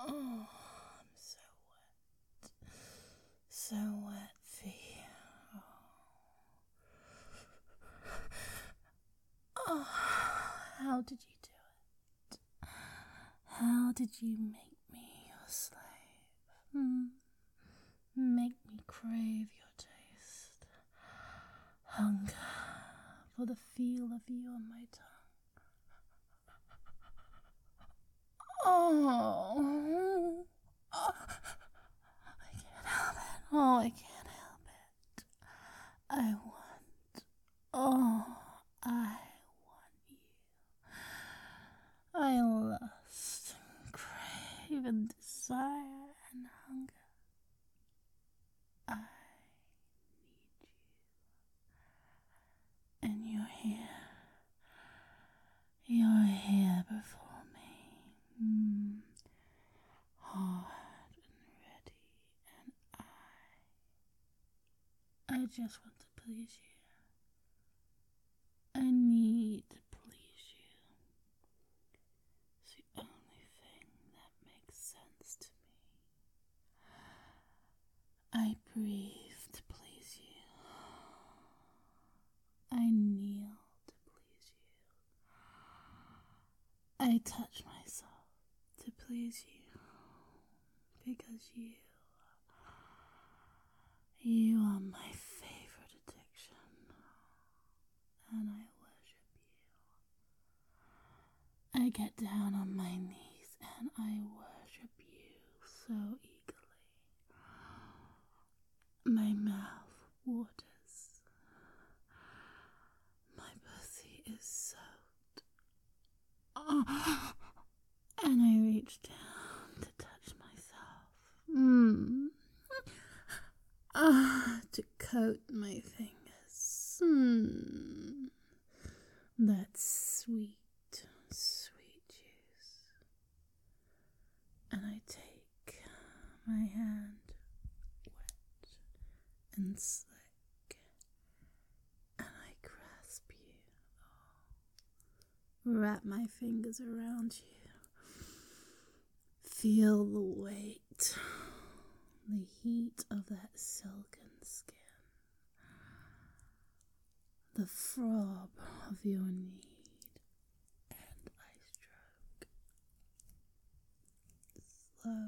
Oh, I'm so wet. So wet, Fee. Oh, how did you do it? How did you make me your slave? Make me crave your taste. Hunger for the feel of you on my tongue. Oh, I can't help it. Oh, I can't help it. I want you. I lust and crave and desire and hunger. I need you. And you're here. You're here before me. Hard and ready, and I just want to please you. I need to please you. It's the only thing that makes sense to me. I breathe to please you. I kneel to please you. I touch myself to please you. Because you are my favorite addiction. And I worship you. I get down on my knees and I worship you so eagerly. My mouth waters. My pussy is soaked. And I reach down to touch myself. To coat my fingers. That sweet, sweet juice. And I take my hand, wet and slick, and I grasp you. Wrap my fingers around you. Feel the weight, the heat of that silken skin. The throb of your need, and I stroke slow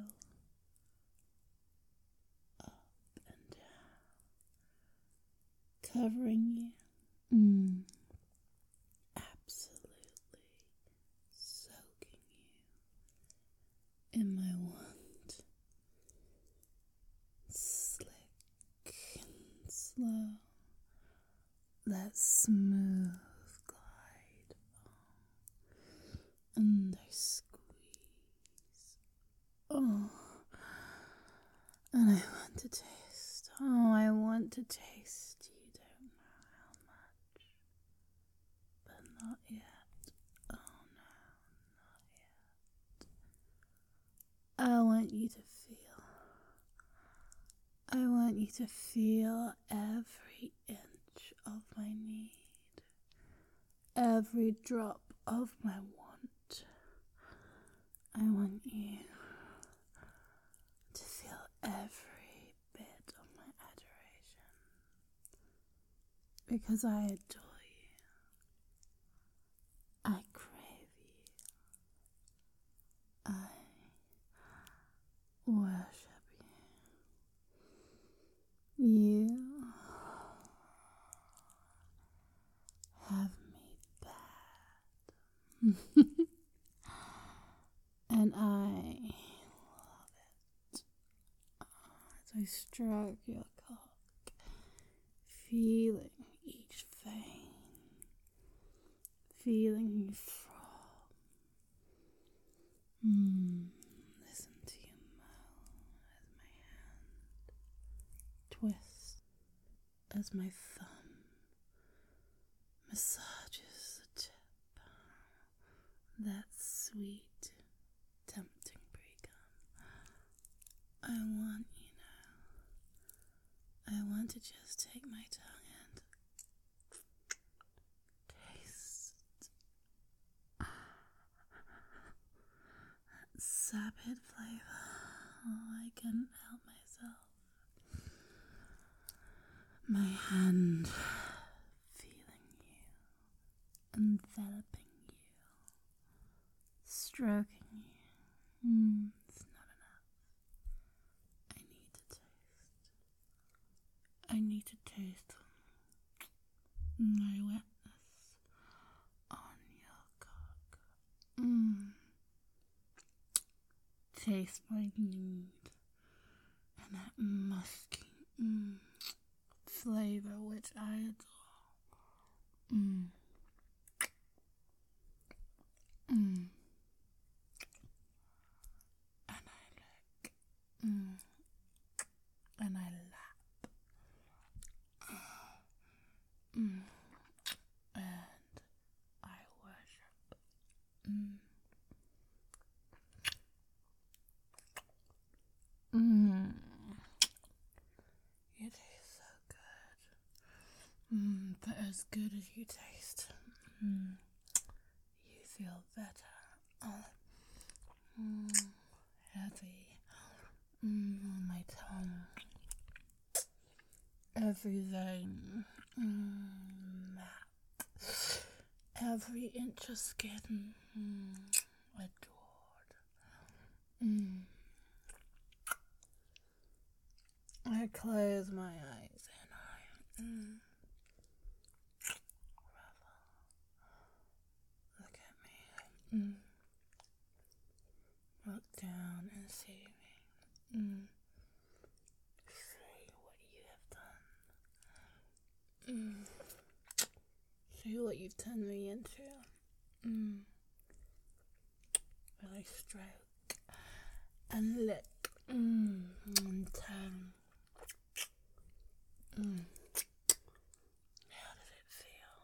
up and down, covering you, absolutely soaking you in my want, slick and slow. That smooth glide, and I squeeze. And I want to taste. I want to taste. You don't know how much, but not yet. Oh no, not yet. I want you to feel. I want you to feel every inch of my need, every drop of my want. I want you to feel every bit of my adoration, because I adore you. I crave you. I worship you. You have me bad. And I love it. As I stroke your cock, feeling each vein, feeling you throb. Listen to your moan as my hand twists, as my thumb massages the tip, that sweet, tempting pre-cum. I want you now. I want to just take my tongue and taste that sapid flavor. Oh, I couldn't help myself. My hand feeling you, enveloping you, stroking you. It's not enough. I need to taste my wetness on your cock. Taste my nude and that musky flavor which I adore. And I lick. And I lap. And I worship. You taste so good. But as good as you taste, you feel better. Heavy on my tongue. Every vein, every inch of skin, adored. I close my eyes and I revel. Look at me. Look down and see me. See what you have done. See what you've turned me into. When I stroke and lick and tongue. How does it feel?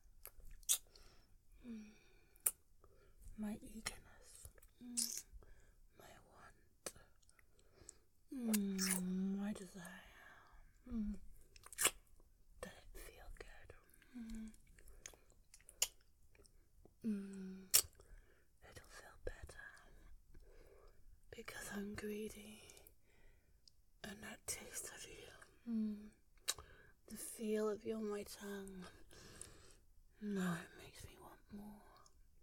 My eagerness, my want, my desire. Does it feel good? It'll feel better because I'm greedy, and that taste of you, the feel of you on my tongue, no, it makes me want more,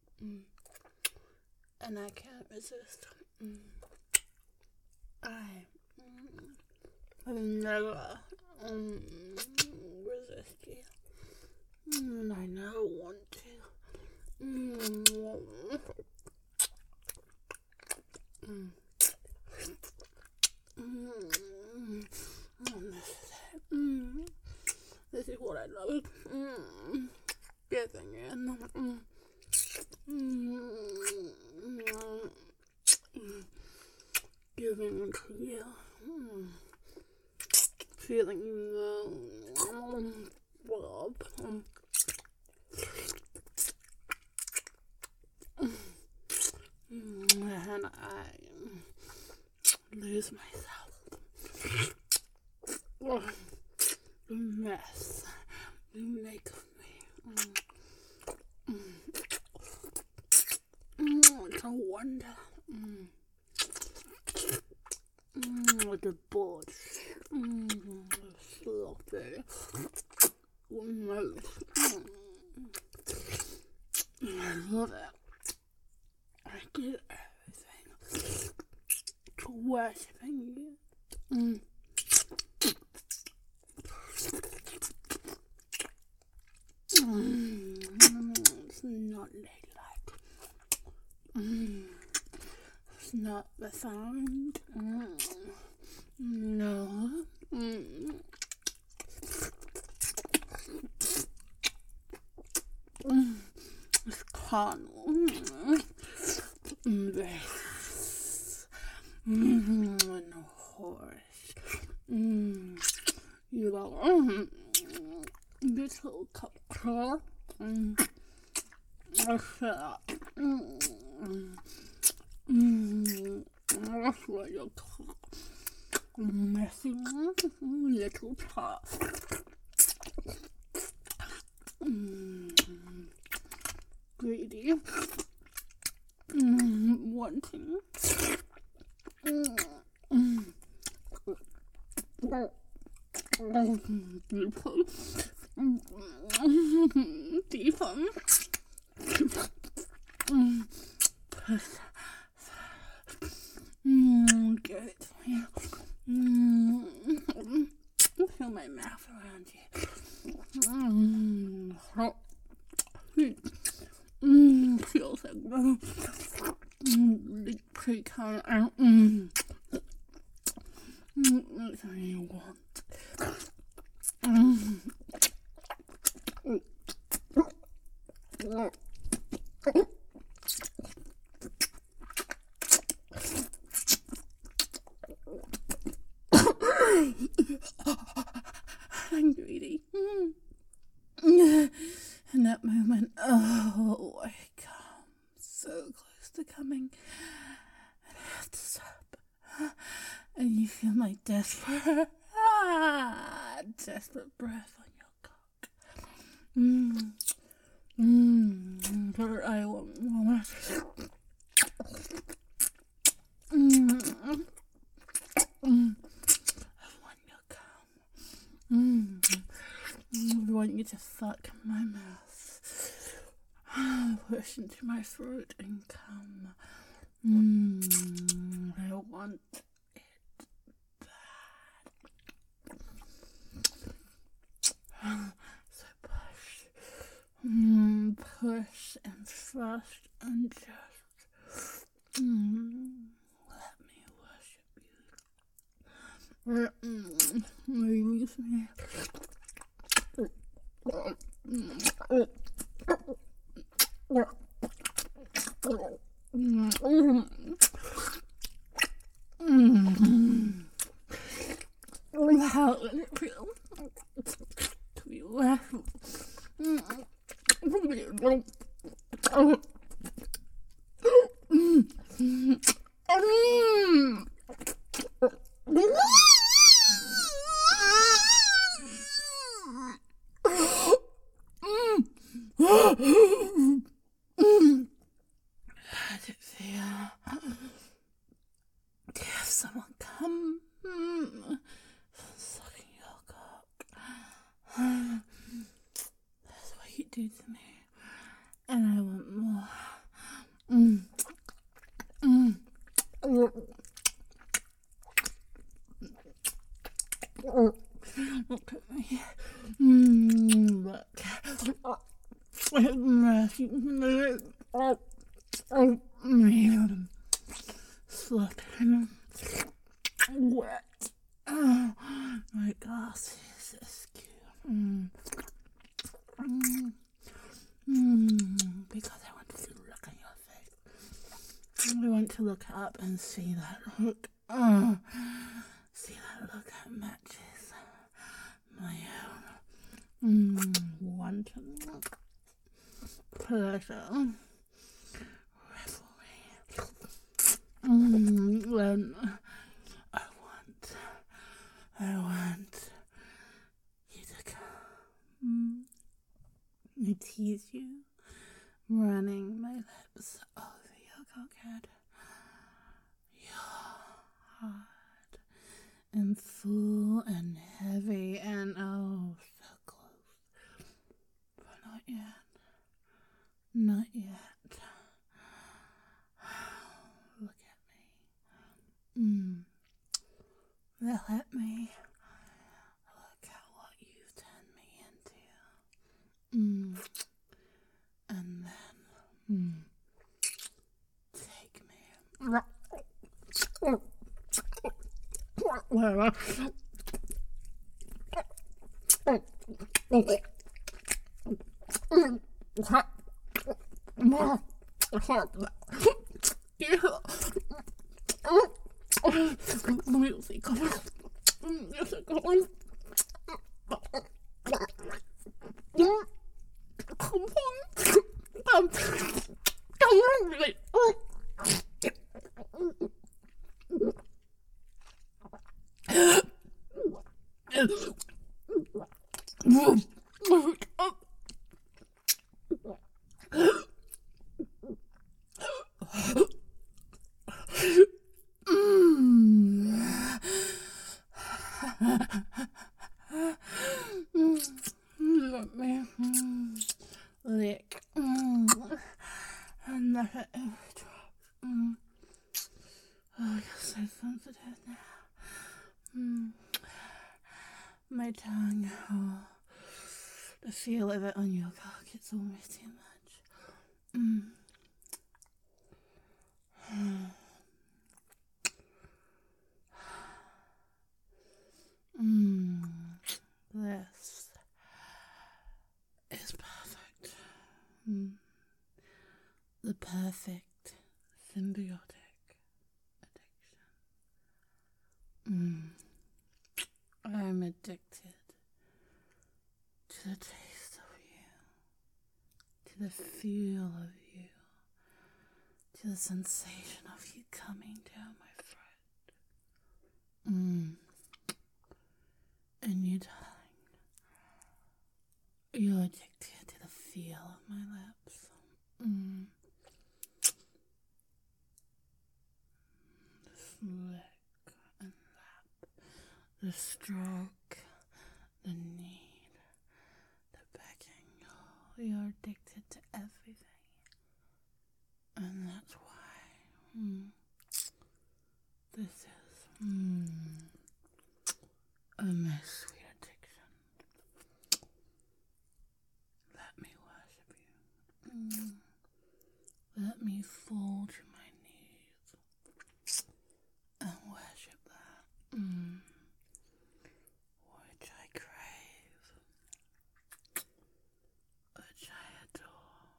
and I can't resist. I've never resist you, and I never want to. This is what I love. Giving in. Giving to you. Feeling love. And I lose myself. The mess you make of me. It's a wonder. The board. Sloppy. I love it. I did everything to worshiping you. It's not ladylike. It's not refined. No. It's carnal. This. And horse. You go, this little cup claw. That's what you call messy little top. Greedy. What wanting. Deeper. Deeper. Get it here. Feel my mouth around you. Feels like the pre-count out. That's what you want. I'm greedy. In that moment, oh, I come so close to coming, and I have to stop. And you feel my desperate breath on your cock. But I want more. I want your cum. I want you to fuck my mouth. Push into my throat and come. I want it bad. So push and thrust and just let me worship you. Release me. How does it feel to be left? How does it feel to have someone come sucking your cock? That's what you do to me, and I want more. Look at me. Look. Slipping wet. Oh, my glasses askew. Because I want to see the look on your face. I want to look up and see that look. See that look that matches my own wanton pleasure, revelry. When I want you to come. I tease you, running my lips over your cockhead, your heart, and full and heavy and oh, so close, but not yet, not yet. Look at me. Let me look at what you've turned me into. And then take me. Music. Come every drop. Mm. Oh, you're so sensitive now. Mm. My tongue, oh, the feel of it on your cock, it's almost too much. Mm. Mm. This is perfect. Mm. The perfect symbiotic addiction. Mm. I'm addicted to the taste of you, to the feel of you, to the sensation of you coming down my throat. Mm. And you, darling, you're addicted to the feel of my lips. Mm. The slick and lap, the stroke, the need, the begging. Oh, you're addicted to everything. And that's why this is a most sweet addiction. Let me worship you. Let me fall to my knees and worship that which I crave, which I adore,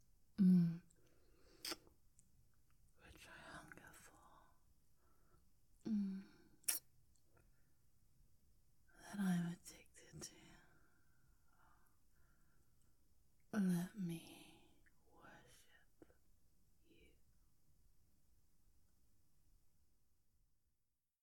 which I hunger for, that I'm addicted to. Let me